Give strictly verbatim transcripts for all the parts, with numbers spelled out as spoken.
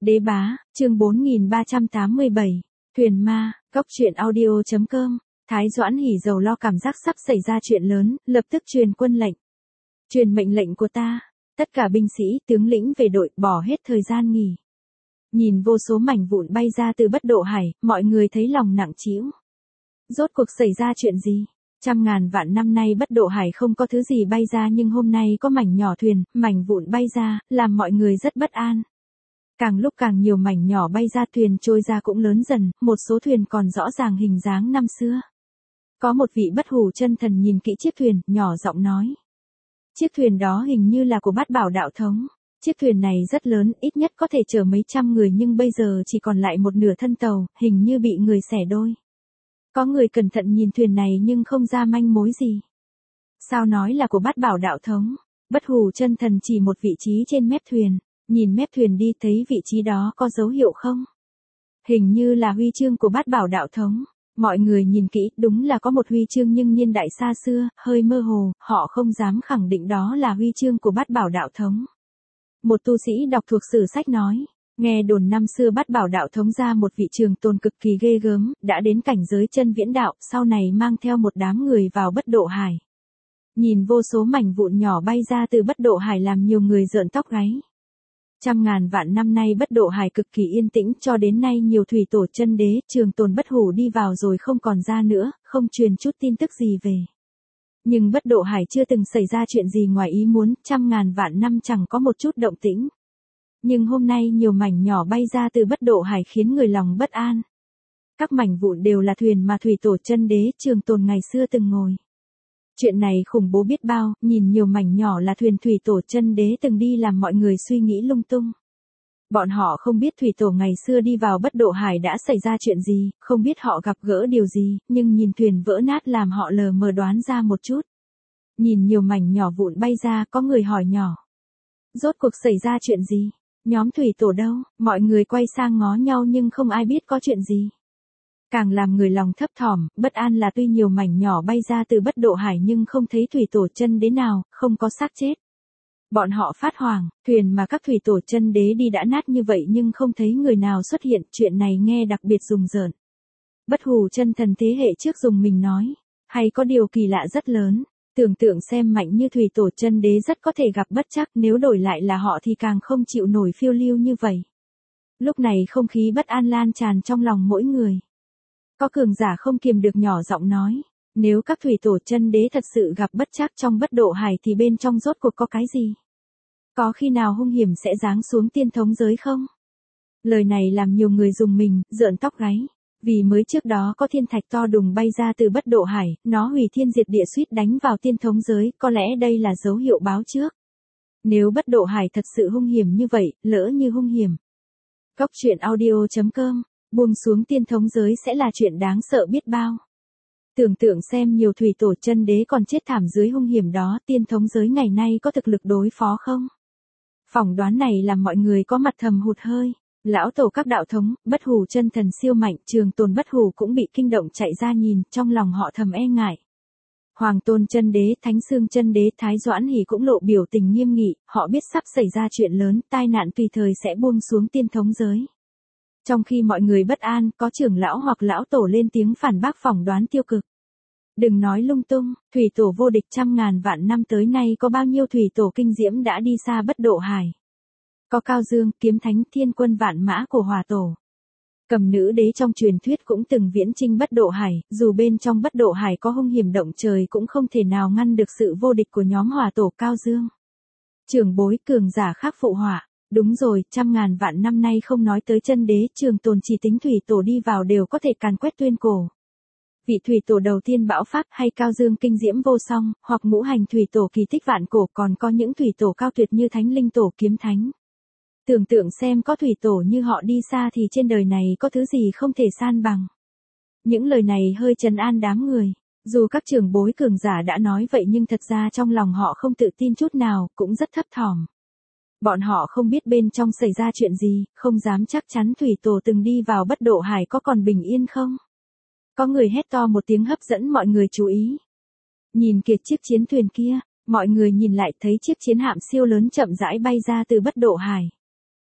Đế bá, chương bốn nghìn ba trăm tám mươi bảy, thuyền ma, góc truyện audio chấm com, Thái Doãn hỉ dầu lo cảm giác sắp xảy ra chuyện lớn, lập tức truyền quân lệnh. Truyền mệnh lệnh của ta, tất cả binh sĩ, tướng lĩnh về đội, bỏ hết thời gian nghỉ. Nhìn vô số mảnh vụn bay ra từ Bất Độ Hải, mọi người thấy lòng nặng trĩu. Rốt cuộc xảy ra chuyện gì? Trăm ngàn vạn năm nay Bất Độ Hải không có thứ gì bay ra, nhưng hôm nay có mảnh nhỏ thuyền, mảnh vụn bay ra, làm mọi người rất bất an. Càng lúc càng nhiều mảnh nhỏ bay ra, thuyền trôi ra cũng lớn dần, một số thuyền còn rõ ràng hình dáng năm xưa. Có một vị bất hủ chân thần nhìn kỹ chiếc thuyền, nhỏ giọng nói. Chiếc thuyền đó hình như là của Bát Bảo đạo thống. Chiếc thuyền này rất lớn, ít nhất có thể chở mấy trăm người, nhưng bây giờ chỉ còn lại một nửa thân tàu, hình như bị người xẻ đôi. Có người cẩn thận nhìn thuyền này nhưng không ra manh mối gì. Sao nói là của Bát Bảo đạo thống? Bất hủ chân thần chỉ một vị trí trên mép thuyền. Nhìn mép thuyền đi, thấy vị trí đó có dấu hiệu không? Hình như là huy chương của Bát Bảo đạo thống. Mọi người nhìn kỹ, đúng là có một huy chương nhưng niên đại xa xưa, hơi mơ hồ, họ không dám khẳng định đó là huy chương của Bát Bảo đạo thống. Một tu sĩ đọc thuộc sử sách nói, nghe đồn năm xưa Bát Bảo đạo thống ra một vị trường tồn cực kỳ ghê gớm, đã đến cảnh giới chân viễn đạo, sau này mang theo một đám người vào Bất Độ Hải. Nhìn vô số mảnh vụn nhỏ bay ra từ Bất Độ Hải làm nhiều người rợn tóc gáy. Trăm ngàn vạn năm nay Bất Độ Hải cực kỳ yên tĩnh, cho đến nay nhiều thủy tổ chân đế, trường tồn bất hủ đi vào rồi không còn ra nữa, không truyền chút tin tức gì về. Nhưng Bất Độ Hải chưa từng xảy ra chuyện gì ngoài ý muốn, trăm ngàn vạn năm chẳng có một chút động tĩnh. Nhưng hôm nay nhiều mảnh nhỏ bay ra từ Bất Độ Hải khiến người lòng bất an. Các mảnh vụn đều là thuyền mà thủy tổ chân đế, trường tồn ngày xưa từng ngồi. Chuyện này khủng bố biết bao, nhìn nhiều mảnh nhỏ là thuyền thủy tổ chân đế từng đi làm mọi người suy nghĩ lung tung. Bọn họ không biết thủy tổ ngày xưa đi vào Bất Độ Hải đã xảy ra chuyện gì, không biết họ gặp gỡ điều gì, nhưng nhìn thuyền vỡ nát làm họ lờ mờ đoán ra một chút. Nhìn nhiều mảnh nhỏ vụn bay ra, có người hỏi nhỏ. Rốt cuộc xảy ra chuyện gì? Nhóm thủy tổ đâu? Mọi người quay sang ngó nhau nhưng không ai biết có chuyện gì. Càng làm người lòng thấp thỏm, bất an là tuy nhiều mảnh nhỏ bay ra từ Bất Độ Hải nhưng không thấy thủy tổ chân đế nào, không có xác chết. Bọn họ phát hoảng, thuyền mà các thủy tổ chân đế đi đã nát như vậy nhưng không thấy người nào xuất hiện, chuyện này nghe đặc biệt rùng rợn. Bất hủ chân thần thế hệ trước dùng mình nói, hay có điều kỳ lạ rất lớn, tưởng tượng xem mạnh như thủy tổ chân đế rất có thể gặp bất trắc, nếu đổi lại là họ thì càng không chịu nổi phiêu lưu như vậy. Lúc này không khí bất an lan tràn trong lòng mỗi người. Có cường giả không kiềm được nhỏ giọng nói, nếu các thủy tổ chân đế thật sự gặp bất trắc trong Bất Độ Hải thì bên trong rốt cuộc có cái gì? Có khi nào hung hiểm sẽ giáng xuống tiên thống giới không? Lời này làm nhiều người rùng mình, rợn tóc gáy. Vì mới trước đó có thiên thạch to đùng bay ra từ Bất Độ Hải, nó hủy thiên diệt địa suýt đánh vào tiên thống giới, có lẽ đây là dấu hiệu báo trước. Nếu Bất Độ Hải thật sự hung hiểm như vậy, lỡ như hung hiểm. Góc truyện audio chấm com, buông xuống tiên thống giới sẽ là chuyện đáng sợ biết bao. Tưởng tượng xem nhiều thủy tổ chân đế còn chết thảm dưới hung hiểm đó, tiên thống giới ngày nay có thực lực đối phó không? Phỏng đoán này làm mọi người có mặt thầm hụt hơi. Lão tổ các đạo thống, bất hủ chân thần siêu mạnh, trường tồn bất hủ cũng bị kinh động chạy ra nhìn, trong lòng họ thầm e ngại. Hoàng tôn chân đế, thánh xương chân đế, Thái Doãn hỉ cũng lộ biểu tình nghiêm nghị, họ biết sắp xảy ra chuyện lớn, tai nạn tùy thời sẽ buông xuống tiên thống giới. Trong khi mọi người bất an, có trưởng lão hoặc lão tổ lên tiếng phản bác phỏng đoán tiêu cực. Đừng nói lung tung, thủy tổ vô địch trăm ngàn vạn năm tới nay có bao nhiêu thủy tổ kinh diễm đã đi xa Bất Độ Hải. Có Cao Dương, Kiếm Thánh, Thiên Quân Vạn Mã của Hỏa Tổ. Cầm nữ đế trong truyền thuyết cũng từng viễn chinh Bất Độ Hải, dù bên trong Bất Độ Hải có hung hiểm động trời cũng không thể nào ngăn được sự vô địch của nhóm Hỏa Tổ Cao Dương. Trưởng bối cường giả khác phụ hỏa. Đúng rồi, trăm ngàn vạn năm nay không nói tới chân đế, trường tồn chỉ tính thủy tổ đi vào đều có thể càn quét tuyên cổ. Vị thủy tổ đầu tiên bão pháp hay Cao Dương kinh diễm vô song, hoặc ngũ hành thủy tổ kỳ tích vạn cổ, còn có những thủy tổ cao tuyệt như Thánh Linh Tổ, Kiếm Thánh. Tưởng tượng xem có thủy tổ như họ đi xa thì trên đời này có thứ gì không thể san bằng. Những lời này hơi trấn an đám người. Dù các trưởng bối cường giả đã nói vậy nhưng thật ra trong lòng họ không tự tin chút nào, cũng rất thấp thỏm. Bọn họ không biết bên trong xảy ra chuyện gì, không dám chắc chắn thủy tổ từng đi vào Bất Độ Hải có còn bình yên không. Có người hét to một tiếng hấp dẫn mọi người chú ý. Nhìn kìa chiếc chiến thuyền kia, mọi người nhìn lại thấy chiếc chiến hạm siêu lớn chậm rãi bay ra từ Bất Độ Hải.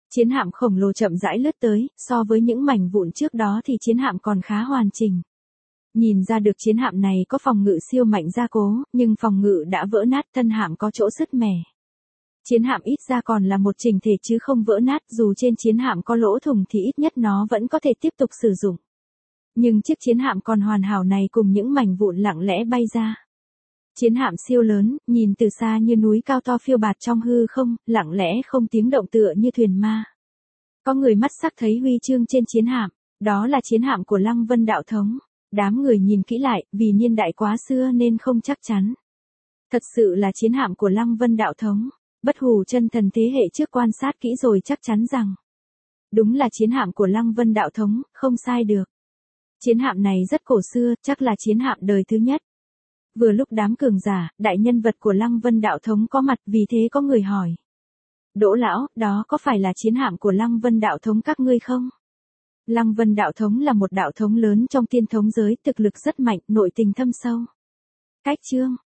Chiến hạm khổng lồ chậm rãi lướt tới, so với những mảnh vụn trước đó thì chiến hạm còn khá hoàn chỉnh. Nhìn ra được chiến hạm này có phòng ngự siêu mạnh gia cố, nhưng phòng ngự đã vỡ nát, thân hạm có chỗ sứt mẻ. Chiến hạm ít ra còn là một chỉnh thể chứ không vỡ nát, dù trên chiến hạm có lỗ thủng thì ít nhất nó vẫn có thể tiếp tục sử dụng. Nhưng chiếc chiến hạm còn hoàn hảo này cùng những mảnh vụn lặng lẽ bay ra. Chiến hạm siêu lớn, nhìn từ xa như núi cao to phiêu bạt trong hư không, lặng lẽ không tiếng động tựa như thuyền ma. Có người mắt sắc thấy huy chương trên chiến hạm, đó là chiến hạm của Lăng Vân Đạo Thống. Đám người nhìn kỹ lại, vì niên đại quá xưa nên không chắc chắn. Thật sự là chiến hạm của Lăng Vân Đạo Thống. Bất Hủ Chân Thần thế hệ trước quan sát kỹ rồi chắc chắn rằng, đúng là chiến hạm của Lăng Vân Đạo Thống, không sai được. Chiến hạm này rất cổ xưa, chắc là chiến hạm đời thứ nhất. Vừa lúc đám cường giả, đại nhân vật của Lăng Vân Đạo Thống có mặt, vì thế có người hỏi. Đỗ lão, đó có phải là chiến hạm của Lăng Vân Đạo Thống các ngươi không? Lăng Vân Đạo Thống là một đạo thống lớn trong tiên thống giới, thực lực rất mạnh, nội tình thâm sâu. Cách chương